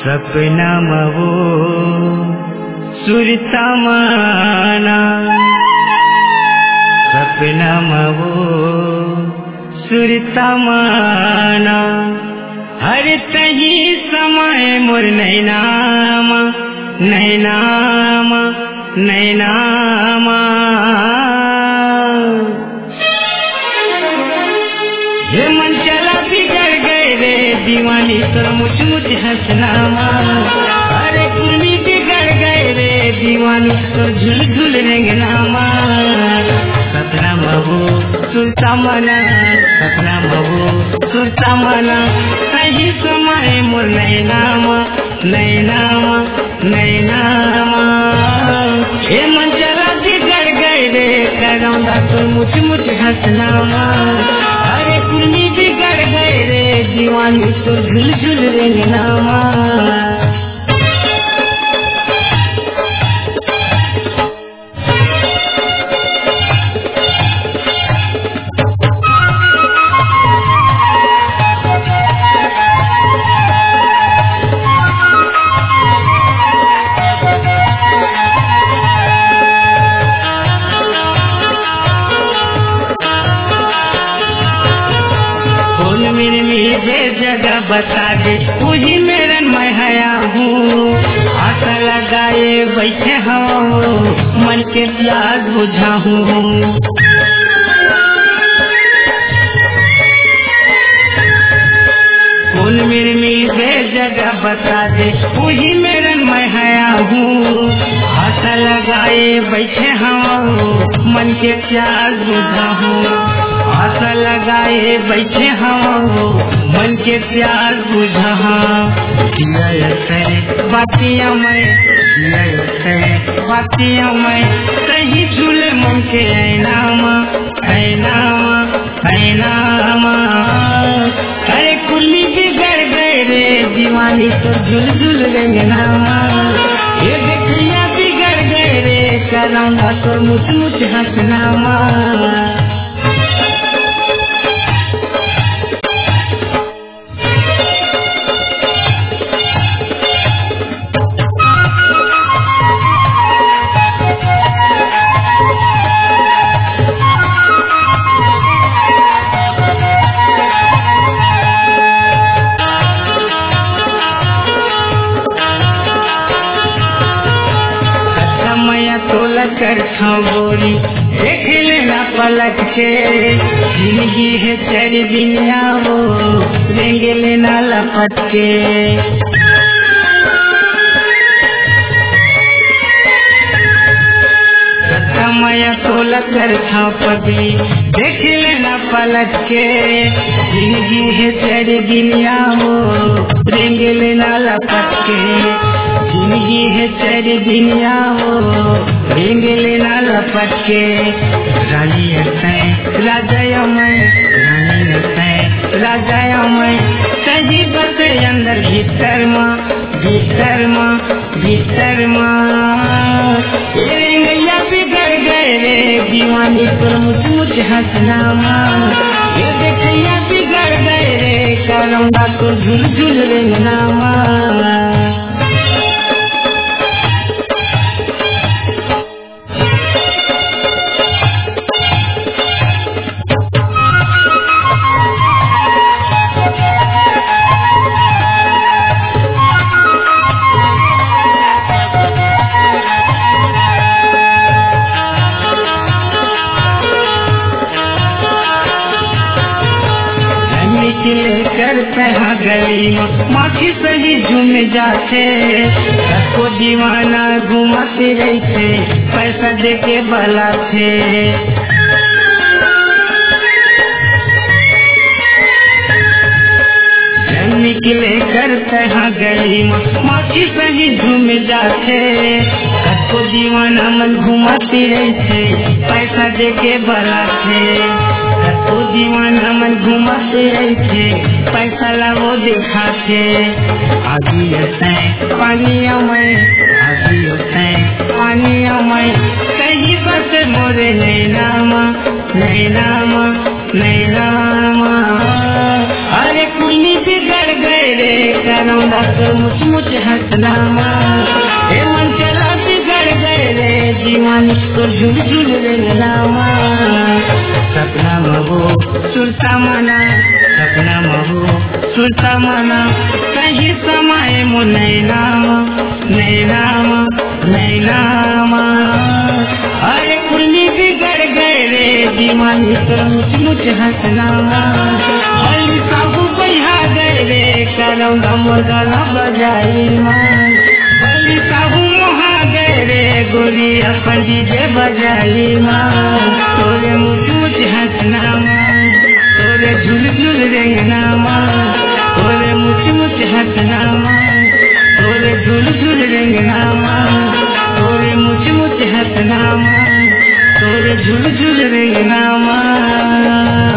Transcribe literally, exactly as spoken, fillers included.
सपना मवो सुरता माना, सपना मवो सुरता माना, हर तही समय मोर नैनामा नैनामा नैनामा। ये मन चला बिगड़ गए रे दीवानी तो मुझ मुझ हंसनामा, अरे कुर्मी बिगड़ गए रे दीवानी तो झुल झुल रेंगनामा। सपना मवो सुरता मना, सपना मवो सुरता मना, सही समय मोर नैनामा नैनामा नैनामा। ये मन चला बिगड़ गए रे करौंदा तो मुझ मुझ हंसनामा, अरे कुर्मी बिगड़ गए रे दीवानी तो झुल झुल रेंगनामा। जगह बता दे मुझे मेरा मैं हया हूँ, आशा लगाए बैठे हूँ मन के प्यास बुझा हूँ। कौन मेरे मेरे जगह बता दे मुझे मेरा मैं हया हूँ, आशा लगाए बैठे हूँ मन के प्यास बुझा हूँ। आशा लगाए बैठे हूँ मन के प्यार बुझा, बातिया मैं बातिया मैं कहीं झूले मन के ऐनामा ऐनामा ऐनामा। अरे कुल्ली बिगड़ गए रे दीवानी तो झुल झुल रेंगनामा, ये देखिया बिगड़ गए रे करौंदा तो मुझ मुझ हंसनामा। कर गोरी देख लेना पलट के, जिंदगी है तेरी दुनिया वो लेंगे लेना लपट के। समय तोला कर पगली देख लेना पलट के, जिंदगी है तेरी दुनिया वो लेंगे लेना लपट के। जिंदगी है तेरी दुनिया हो लेंगे लेना लपट के। रानी राजा मैं रानी राजा मैं सही बस अंदर भीतर माँ भीतर माँ भीतर माँ। रेंगैया बिगड़ गए रे दीवानी तो मुझ मुझ हंसनामा, ये देखैया बिगड़ गए रे करौंदा तो झुल झुल रेंगनामा। लेकर पहा गली माखी सही झूम जाते, सबको दीवाना घुमाते रहते पैसा दे के बलाते। निकले कर पहा गली माखी सही झूम जाते, सबको दीवाना मन घुमाते रहते पैसा दे के बलाते। तो दीवाना मन घुमाते रहते पैसा लाओ दिखाते। आगी पानिया में आगी पानिया में कहीं बस मोरे नैनामा नैनामा नैनामा। अरे कुनी बिगड़ गए रे करौंदा तो मुझ मुझ हंसना माँ ए मन चला बिगड़ गए रे जीवन तो झुल झुल रेंगना माँ सपना महो सुरता मना सपना महो सुरता मना कहीं समाये मो नैना नैना नैना अरे कुर्मी बिगड़ गए रे दीवानी तो मुझ मुझ हंसना अली साहू बहा गए रे करौंदा मुर्गा बजाई माँ अली साहू वहा गए रे गोरी अपन डीजे बजाई माँ तोरे मुझ मुझ हंसना माँ तोरे झुल झुल रेंगना माँ तोरे मुझ मुझ हंसना माँ तोरे झुल झुल रेंगना माँ तोरे मुझ मुझ हंसना माँ तोरे झुल झुल रेंगना माँ।